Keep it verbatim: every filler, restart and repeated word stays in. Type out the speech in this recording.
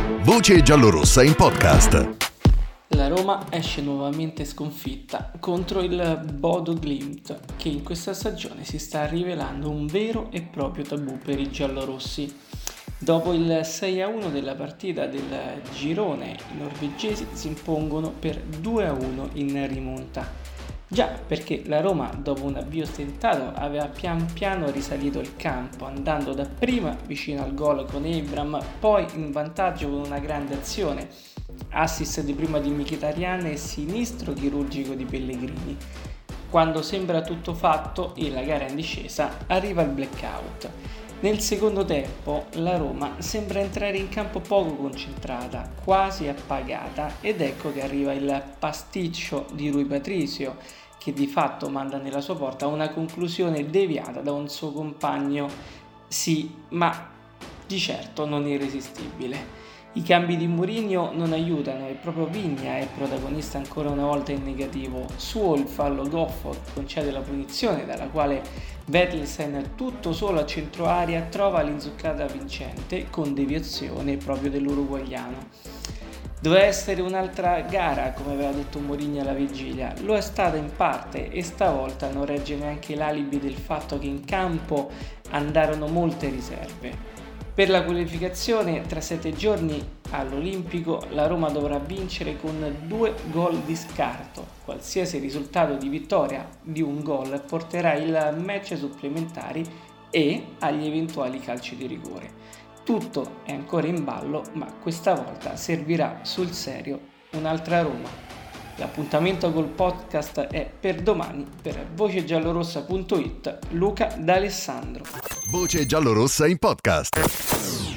Voce giallorossa in podcast. La Roma esce nuovamente sconfitta contro il Bodo Glimt, che in questa stagione si sta rivelando un vero e proprio tabù per i giallorossi. Dopo il sei a uno della partita del girone, i norvegesi si impongono per due a uno in rimonta. Già, perché la Roma, dopo un avvio stentato, aveva pian piano risalito il campo, andando dapprima vicino al gol con Ebram, poi in vantaggio con una grande azione, assist di prima di Mkhitaryan e sinistro chirurgico di Pellegrini. Quando sembra tutto fatto e la gara è in discesa, arriva il blackout. Nel secondo tempo la Roma sembra entrare in campo poco concentrata, quasi appagata, ed ecco che arriva il pasticcio di Rui Patricio, che di fatto manda nella sua porta una conclusione deviata da un suo compagno, sì, ma di certo non irresistibile. I cambi di Mourinho non aiutano e proprio Vigna è protagonista ancora una volta in negativo. Suo il fallo goffo che concede la punizione, dalla quale Vetlesen, tutto solo a centro area, trova l'inzuccata vincente con deviazione proprio dell'uruguaiano. Doveva essere un'altra gara, come aveva detto Mourinho alla vigilia, lo è stata in parte e stavolta non regge neanche l'alibi del fatto che in campo andarono molte riserve. Per la qualificazione tra sette giorni all'Olimpico la Roma dovrà vincere con due gol di scarto. Qualsiasi risultato di vittoria di un gol porterà il match ai supplementari e agli eventuali calci di rigore. Tutto è ancora in ballo, ma questa volta servirà sul serio un'altra Roma. L'appuntamento col podcast è per domani. Per voce giallorossa punto it, Luca D'Alessandro. Voce giallorossa in podcast.